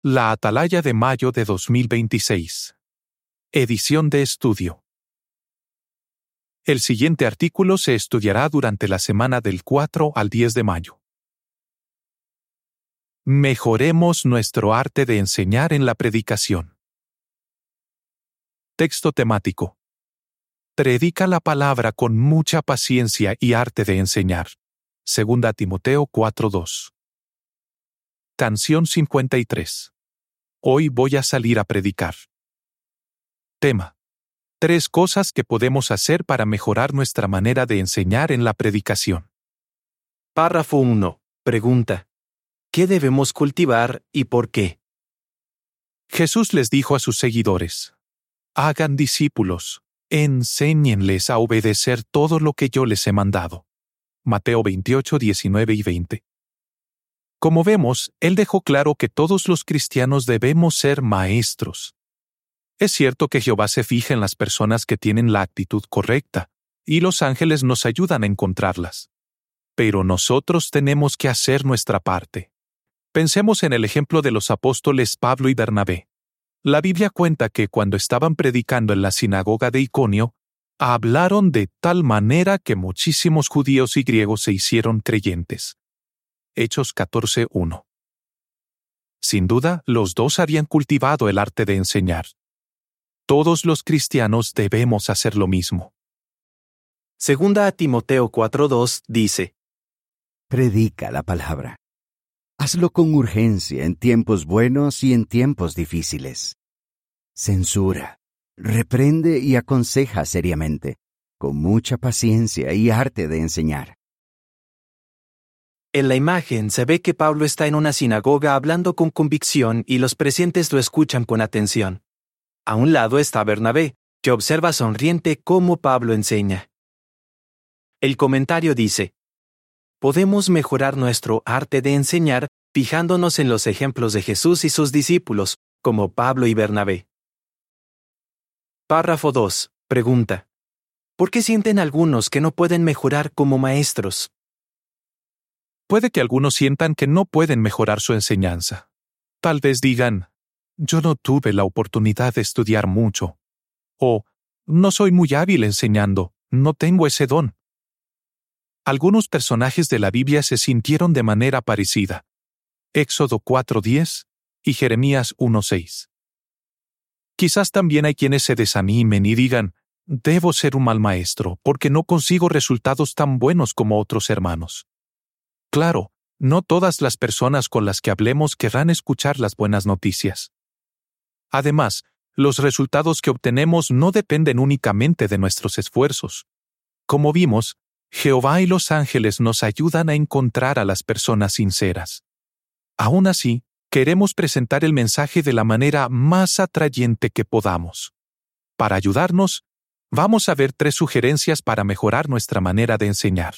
La Atalaya de mayo de 2026. Edición de estudio. El siguiente artículo se estudiará durante la semana del 4 al 10 de mayo. Mejoremos nuestro arte de enseñar en la predicación. Texto temático. Predica la palabra con mucha paciencia y arte de enseñar. 2 Timoteo 4:2. Canción 53. Hoy voy a salir a predicar. Tema. 3 cosas que podemos hacer para mejorar nuestra manera de enseñar en la predicación. Párrafo 1. Pregunta. ¿Qué debemos cultivar y por qué? Jesús les dijo a sus seguidores: hagan discípulos, enséñenles a obedecer todo lo que yo les he mandado. Mateo 28, 19 y 20. Como vemos, Él dejó claro que todos los cristianos debemos ser maestros. Es cierto que Jehová se fija en las personas que tienen la actitud correcta, y los ángeles nos ayudan a encontrarlas. Pero nosotros tenemos que hacer nuestra parte. Pensemos en el ejemplo de los apóstoles Pablo y Bernabé. La Biblia cuenta que cuando estaban predicando en la sinagoga de Iconio, hablaron de tal manera que muchísimos judíos y griegos se hicieron creyentes. Hechos 14:1. Sin duda, los dos habían cultivado el arte de enseñar. Todos los cristianos debemos hacer lo mismo. 2 Timoteo 4:2 dice: Predica la palabra. Hazlo con urgencia en tiempos buenos y en tiempos difíciles. Censura, reprende y aconseja seriamente, con mucha paciencia y arte de enseñar. En la imagen se ve que Pablo está en una sinagoga hablando con convicción y los presentes lo escuchan con atención. A un lado está Bernabé, que observa sonriente cómo Pablo enseña. El comentario dice: podemos mejorar nuestro arte de enseñar fijándonos en los ejemplos de Jesús y sus discípulos, como Pablo y Bernabé. Párrafo 2. Pregunta. ¿Por qué sienten algunos que no pueden mejorar como maestros? Puede que algunos sientan que no pueden mejorar su enseñanza. Tal vez digan: yo no tuve la oportunidad de estudiar mucho. O, no soy muy hábil enseñando, no tengo ese don. Algunos personajes de la Biblia se sintieron de manera parecida. Éxodo 4:10 y Jeremías 1:6. Quizás también hay quienes se desanimen y digan: debo ser un mal maestro porque no consigo resultados tan buenos como otros hermanos. Claro, no todas las personas con las que hablemos querrán escuchar las buenas noticias. Además, los resultados que obtenemos no dependen únicamente de nuestros esfuerzos. Como vimos, Jehová y los ángeles nos ayudan a encontrar a las personas sinceras. Aún así, queremos presentar el mensaje de la manera más atrayente que podamos. Para ayudarnos, vamos a ver 3 sugerencias para mejorar nuestra manera de enseñar.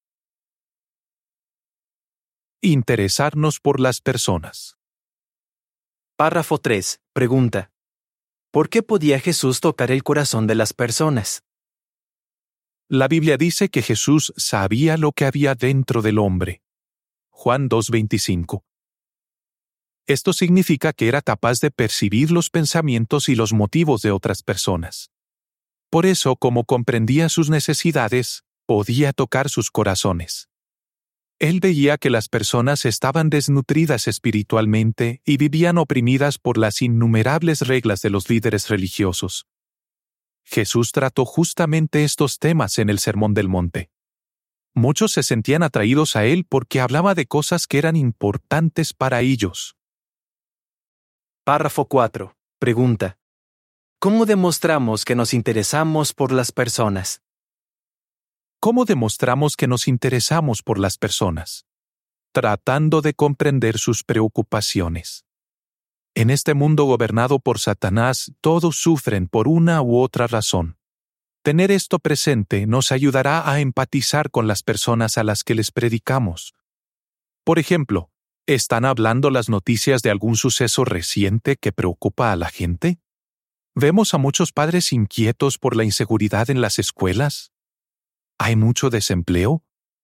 Interesarnos por las personas. Párrafo 3. Pregunta. ¿Por qué podía Jesús tocar el corazón de las personas? La Biblia dice que Jesús sabía lo que había dentro del hombre. Juan 2:25. Esto significa que era capaz de percibir los pensamientos y los motivos de otras personas. Por eso, como comprendía sus necesidades, podía tocar sus corazones. Él veía que las personas estaban desnutridas espiritualmente y vivían oprimidas por las innumerables reglas de los líderes religiosos. Jesús trató justamente estos temas en el Sermón del Monte. Muchos se sentían atraídos a él porque hablaba de cosas que eran importantes para ellos. Párrafo 4. Pregunta. ¿Cómo demostramos que nos interesamos por las personas? ¿Cómo demostramos que nos interesamos por las personas? Tratando de comprender sus preocupaciones. En este mundo gobernado por Satanás, todos sufren por una u otra razón. Tener esto presente nos ayudará a empatizar con las personas a las que les predicamos. Por ejemplo, ¿están hablando las noticias de algún suceso reciente que preocupa a la gente? ¿Vemos a muchos padres inquietos por la inseguridad en las escuelas? ¿Hay mucho desempleo?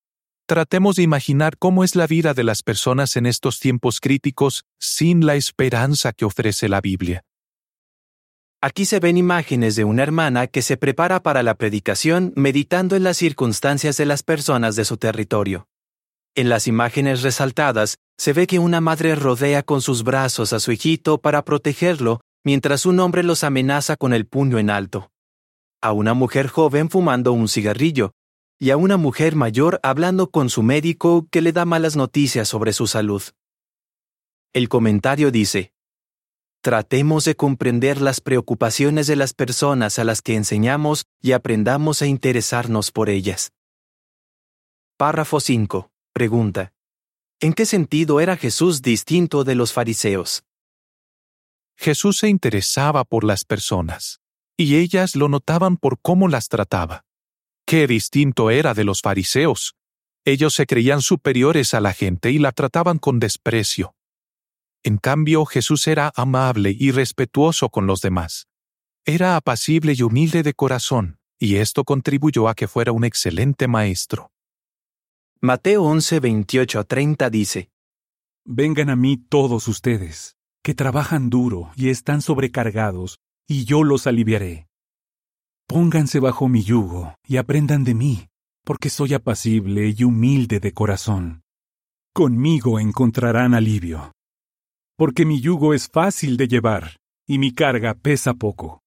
Tratemos de imaginar cómo es la vida de las personas en estos tiempos críticos sin la esperanza que ofrece la Biblia. Aquí se ven imágenes de una hermana que se prepara para la predicación meditando en las circunstancias de las personas de su territorio. En las imágenes resaltadas, se ve que una madre rodea con sus brazos a su hijito para protegerlo, mientras un hombre los amenaza con el puño en alto. A una mujer joven fumando un cigarrillo, y a una mujer mayor hablando con su médico que le da malas noticias sobre su salud. El comentario dice: tratemos de comprender las preocupaciones de las personas a las que enseñamos y aprendamos a interesarnos por ellas. Párrafo 5. Pregunta: ¿en qué sentido era Jesús distinto de los fariseos? Jesús se interesaba por las personas, y ellas lo notaban por cómo las trataba. ¡Qué distinto era de los fariseos! Ellos se creían superiores a la gente y la trataban con desprecio. En cambio, Jesús era amable y respetuoso con los demás. Era apacible y humilde de corazón, y esto contribuyó a que fuera un excelente maestro. Mateo 11, 28-30 dice: Vengan a mí todos ustedes, que trabajan duro y están sobrecargados, y yo los aliviaré. Pónganse bajo mi yugo y aprendan de mí, porque soy apacible y humilde de corazón. Conmigo encontrarán alivio. Porque mi yugo es fácil de llevar, y mi carga pesa poco.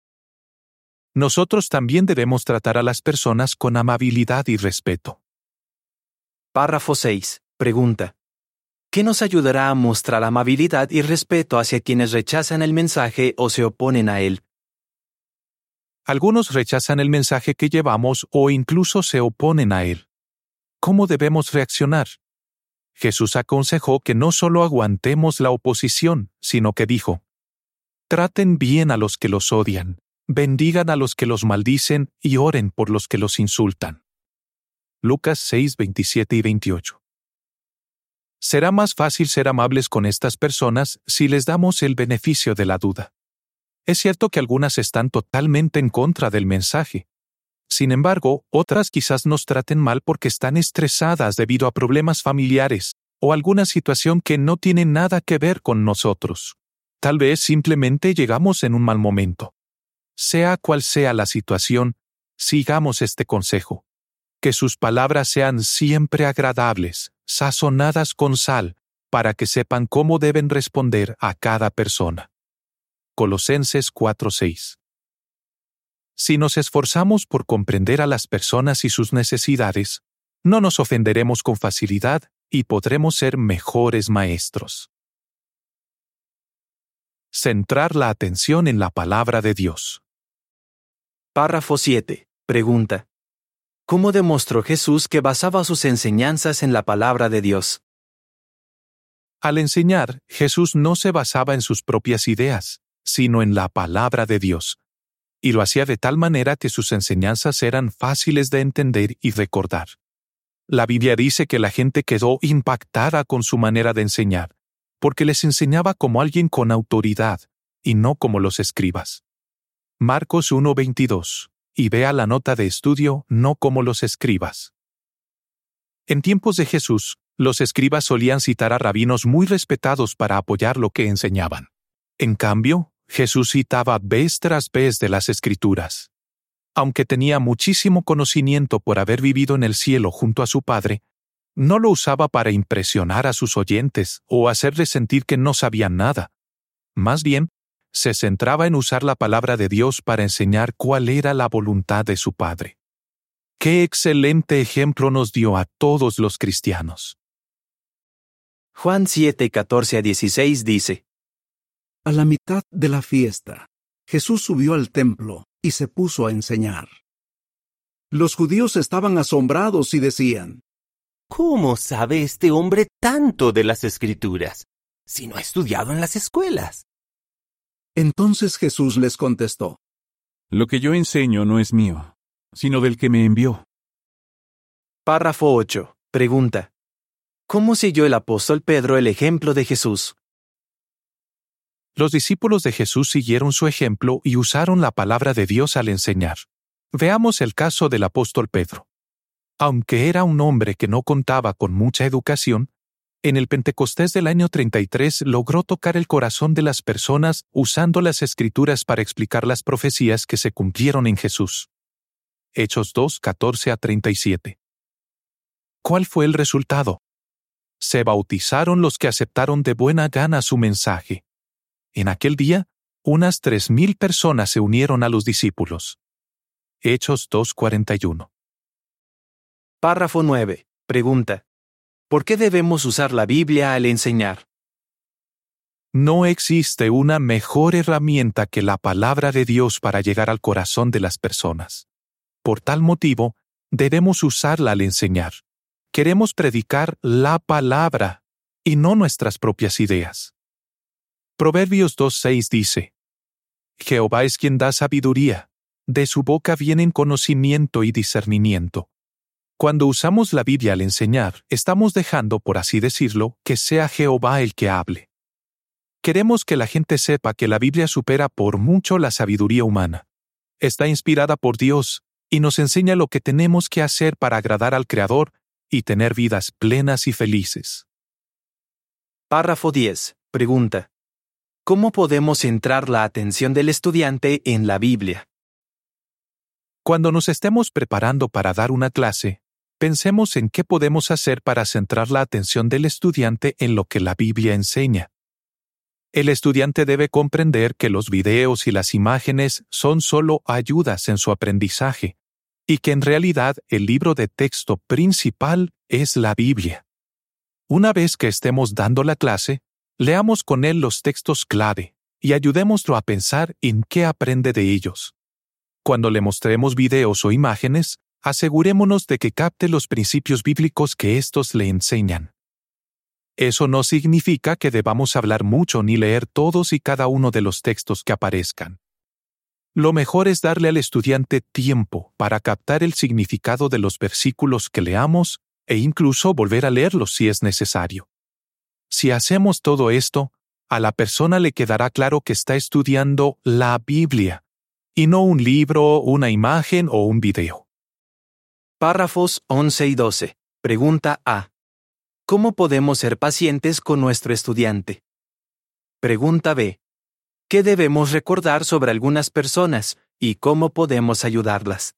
Nosotros también debemos tratar a las personas con amabilidad y respeto. Párrafo 6. Pregunta: ¿qué nos ayudará a mostrar amabilidad y respeto hacia quienes rechazan el mensaje o se oponen a él? Algunos rechazan el mensaje que llevamos o incluso se oponen a él. ¿Cómo debemos reaccionar? Jesús aconsejó que no solo aguantemos la oposición, sino que dijo: traten bien a los que los odian, bendigan a los que los maldicen y oren por los que los insultan. Lucas 6, 27 y 28. Será más fácil ser amables con estas personas si les damos el beneficio de la duda. Es cierto que algunas están totalmente en contra del mensaje. Sin embargo, otras quizás nos traten mal porque están estresadas debido a problemas familiares o alguna situación que no tiene nada que ver con nosotros. Tal vez simplemente llegamos en un mal momento. Sea cual sea la situación, sigamos este consejo. Que sus palabras sean siempre agradables, sazonadas con sal, para que sepan cómo deben responder a cada persona. Colosenses 4:6. Si nos esforzamos por comprender a las personas y sus necesidades, no nos ofenderemos con facilidad y podremos ser mejores maestros. Centrar la atención en la palabra de Dios. Párrafo 7. Pregunta: ¿cómo demostró Jesús que basaba sus enseñanzas en la palabra de Dios? Al enseñar, Jesús no se basaba en sus propias ideas, sino en la palabra de Dios, y lo hacía de tal manera que sus enseñanzas eran fáciles de entender y recordar. La Biblia dice que la gente quedó impactada con su manera de enseñar, porque les enseñaba como alguien con autoridad, y no como los escribas. Marcos 1:22. Y vea la nota de estudio, no como los escribas. En tiempos de Jesús, los escribas solían citar a rabinos muy respetados para apoyar lo que enseñaban. En cambio, Jesús citaba vez tras vez de las Escrituras. Aunque tenía muchísimo conocimiento por haber vivido en el cielo junto a su Padre, no lo usaba para impresionar a sus oyentes o hacerles sentir que no sabían nada. Más bien, se centraba en usar la palabra de Dios para enseñar cuál era la voluntad de su Padre. ¡Qué excelente ejemplo nos dio a todos los cristianos! Juan 7, 14-16 dice: A la mitad de la fiesta, Jesús subió al templo y se puso a enseñar. Los judíos estaban asombrados y decían: ¿cómo sabe este hombre tanto de las Escrituras, si no ha estudiado en las escuelas? Entonces Jesús les contestó: Lo que yo enseño no es mío, sino del que me envió. Párrafo 8. Pregunta: ¿cómo siguió el apóstol Pedro el ejemplo de Jesús? Los discípulos de Jesús siguieron su ejemplo y usaron la palabra de Dios al enseñar. Veamos el caso del apóstol Pedro. Aunque era un hombre que no contaba con mucha educación, en el Pentecostés del año 33 logró tocar el corazón de las personas usando las Escrituras para explicar las profecías que se cumplieron en Jesús. Hechos 2, 14-37. ¿Cuál fue el resultado? Se bautizaron los que aceptaron de buena gana su mensaje. En aquel día, unas 3,000 personas se unieron a los discípulos. Hechos 2:41. Párrafo 9. Pregunta: ¿por qué debemos usar la Biblia al enseñar? No existe una mejor herramienta que la palabra de Dios para llegar al corazón de las personas. Por tal motivo, debemos usarla al enseñar. Queremos predicar la palabra y no nuestras propias ideas. Proverbios 2:6 dice: Jehová es quien da sabiduría, de su boca vienen conocimiento y discernimiento. Cuando usamos la Biblia al enseñar, estamos dejando, por así decirlo, que sea Jehová el que hable. Queremos que la gente sepa que la Biblia supera por mucho la sabiduría humana. Está inspirada por Dios y nos enseña lo que tenemos que hacer para agradar al Creador y tener vidas plenas y felices. Párrafo 10. Pregunta: ¿cómo podemos centrar la atención del estudiante en la Biblia? Cuando nos estemos preparando para dar una clase, pensemos en qué podemos hacer para centrar la atención del estudiante en lo que la Biblia enseña. El estudiante debe comprender que los videos y las imágenes son solo ayudas en su aprendizaje, y que en realidad el libro de texto principal es la Biblia. Una vez que estemos dando la clase, leamos con él los textos clave y ayudémoslo a pensar en qué aprende de ellos. Cuando le mostremos videos o imágenes, asegurémonos de que capte los principios bíblicos que éstos le enseñan. Eso no significa que debamos hablar mucho ni leer todos y cada uno de los textos que aparezcan. Lo mejor es darle al estudiante tiempo para captar el significado de los versículos que leamos e incluso volver a leerlos si es necesario. Si hacemos todo esto, a la persona le quedará claro que está estudiando la Biblia, y no un libro, una imagen o un video. Párrafos 11 y 12. Pregunta A: ¿cómo podemos ser pacientes con nuestro estudiante? Pregunta B: ¿qué debemos recordar sobre algunas personas y cómo podemos ayudarlas?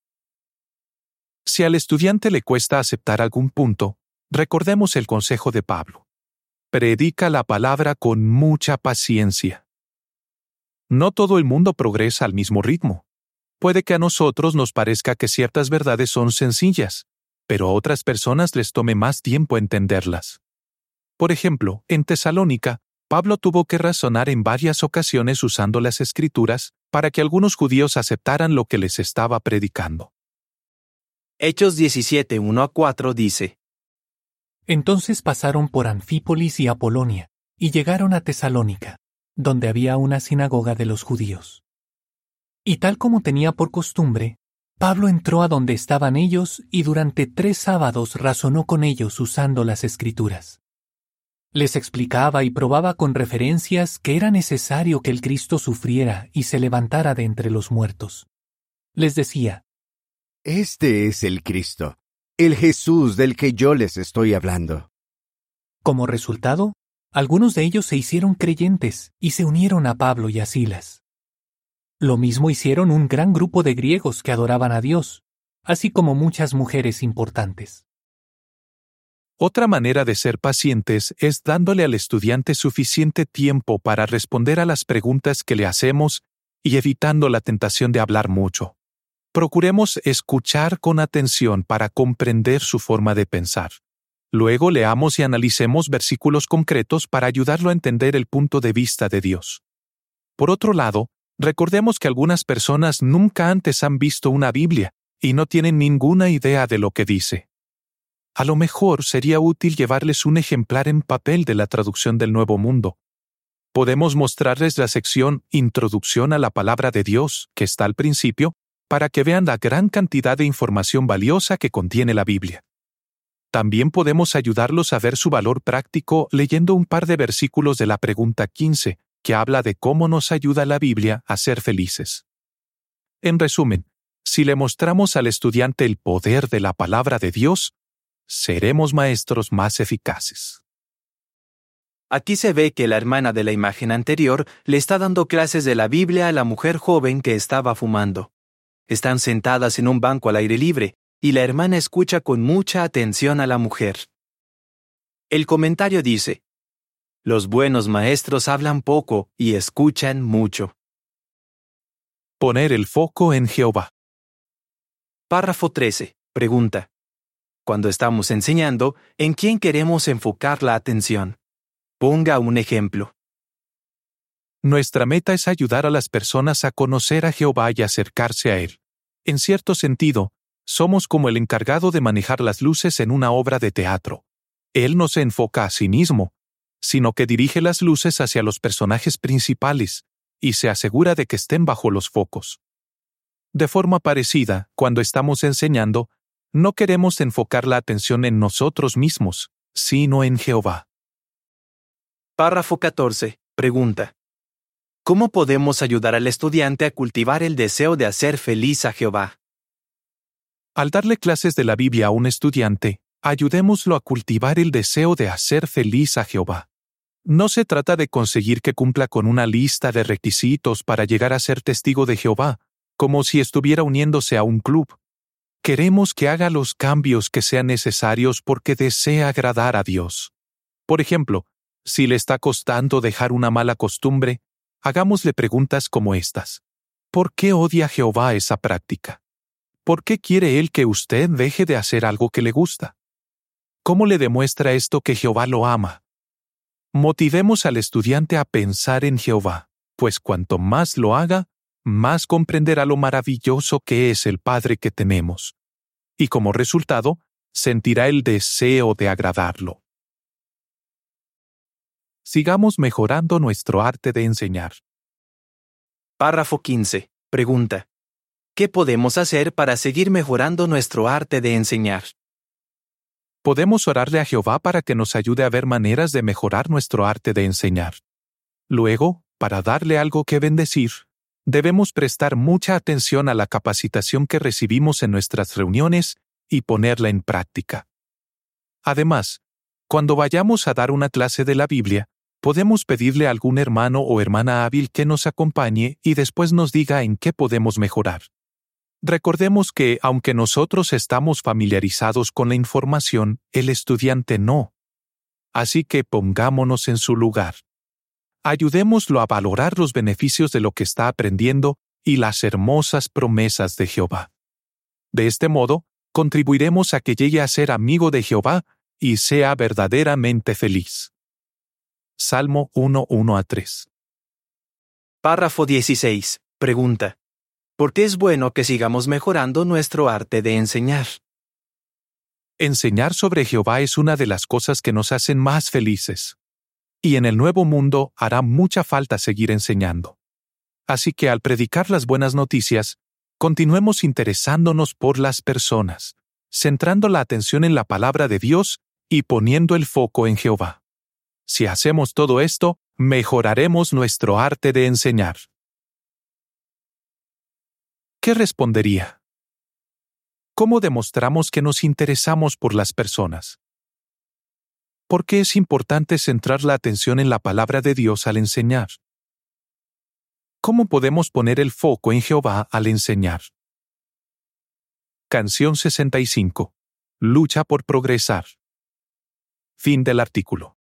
Si al estudiante le cuesta aceptar algún punto, recordemos el consejo de Pablo. Predica la palabra con mucha paciencia. No todo el mundo progresa al mismo ritmo. Puede que a nosotros nos parezca que ciertas verdades son sencillas, pero a otras personas les tome más tiempo entenderlas. Por ejemplo, en Tesalónica, Pablo tuvo que razonar en varias ocasiones usando las Escrituras para que algunos judíos aceptaran lo que les estaba predicando. Hechos 17, 1-4 dice: Entonces pasaron por Anfípolis y Apolonia, y llegaron a Tesalónica, donde había una sinagoga de los judíos. Y tal como tenía por costumbre, Pablo entró a donde estaban ellos y durante 3 sábados razonó con ellos usando las Escrituras. Les explicaba y probaba con referencias que era necesario que el Cristo sufriera y se levantara de entre los muertos. Les decía: Este es el Cristo, el Jesús del que yo les estoy hablando. Como resultado, algunos de ellos se hicieron creyentes y se unieron a Pablo y a Silas. Lo mismo hicieron un gran grupo de griegos que adoraban a Dios, así como muchas mujeres importantes. Otra manera de ser pacientes es dándole al estudiante suficiente tiempo para responder a las preguntas que le hacemos y evitando la tentación de hablar mucho. Procuremos escuchar con atención para comprender su forma de pensar. Luego leamos y analicemos versículos concretos para ayudarlo a entender el punto de vista de Dios. Por otro lado, recordemos que algunas personas nunca antes han visto una Biblia y no tienen ninguna idea de lo que dice. A lo mejor sería útil llevarles un ejemplar en papel de la traducción del Nuevo Mundo. Podemos mostrarles la sección Introducción a la Palabra de Dios, que está al principio, para que vean la gran cantidad de información valiosa que contiene la Biblia. También podemos ayudarlos a ver su valor práctico leyendo un par de versículos de la pregunta 15, que habla de cómo nos ayuda la Biblia a ser felices. En resumen, Si le mostramos al estudiante el poder de la palabra de Dios, seremos maestros más eficaces. Aquí se ve que la hermana de la imagen anterior le está dando clases de la Biblia a la mujer joven que estaba fumando. Están sentadas en un banco al aire libre, y la hermana escucha con mucha atención a la mujer. El comentario dice: los buenos maestros hablan poco y escuchan mucho. Poner el foco en Jehová. Párrafo 13. Pregunta: cuando estamos enseñando, ¿en quién queremos enfocar la atención? Ponga un ejemplo. Nuestra meta es ayudar a las personas a conocer a Jehová y acercarse a Él. En cierto sentido, somos como el encargado de manejar las luces en una obra de teatro. Él no se enfoca a sí mismo, sino que dirige las luces hacia los personajes principales y se asegura de que estén bajo los focos. De forma parecida, cuando estamos enseñando, no queremos enfocar la atención en nosotros mismos, sino en Jehová. Párrafo 14. Pregunta: ¿cómo podemos ayudar al estudiante a cultivar el deseo de hacer feliz a Jehová? Al darle clases de la Biblia a un estudiante, ayudémoslo a cultivar el deseo de hacer feliz a Jehová. No se trata de conseguir que cumpla con una lista de requisitos para llegar a ser testigo de Jehová, como si estuviera uniéndose a un club. Queremos que haga los cambios que sean necesarios porque desea agradar a Dios. Por ejemplo, si le está costando dejar una mala costumbre, hagámosle preguntas como estas. ¿Por qué odia Jehová esa práctica? ¿Por qué quiere Él que usted deje de hacer algo que le gusta? ¿Cómo le demuestra esto que Jehová lo ama? Motivemos al estudiante a pensar en Jehová, pues cuanto más lo haga, más comprenderá lo maravilloso que es el Padre que tenemos. Y como resultado, sentirá el deseo de agradarlo. Sigamos mejorando nuestro arte de enseñar. Párrafo 15. Pregunta: ¿qué podemos hacer para seguir mejorando nuestro arte de enseñar? Podemos orarle a Jehová para que nos ayude a ver maneras de mejorar nuestro arte de enseñar. Luego, para darle algo que bendecir, debemos prestar mucha atención a la capacitación que recibimos en nuestras reuniones y ponerla en práctica. Además, cuando vayamos a dar una clase de la Biblia, podemos pedirle a algún hermano o hermana hábil que nos acompañe y después nos diga en qué podemos mejorar. Recordemos que, aunque nosotros estamos familiarizados con la información, el estudiante no. Así que pongámonos en su lugar. Ayudémoslo a valorar los beneficios de lo que está aprendiendo y las hermosas promesas de Jehová. De este modo, contribuiremos a que llegue a ser amigo de Jehová y sea verdaderamente feliz. Salmo 1:1-3. Párrafo 16. Pregunta: ¿por qué es bueno que sigamos mejorando nuestro arte de enseñar? Enseñar sobre Jehová es una de las cosas que nos hacen más felices. Y en el nuevo mundo hará mucha falta seguir enseñando. Así que al predicar las buenas noticias, continuemos interesándonos por las personas, centrando la atención en la palabra de Dios y poniendo el foco en Jehová. Si hacemos todo esto, mejoraremos nuestro arte de enseñar. ¿Qué respondería? ¿Cómo demostramos que nos interesamos por las personas? ¿Por qué es importante centrar la atención en la palabra de Dios al enseñar? ¿Cómo podemos poner el foco en Jehová al enseñar? Canción 65. Lucha por progresar. Fin del artículo.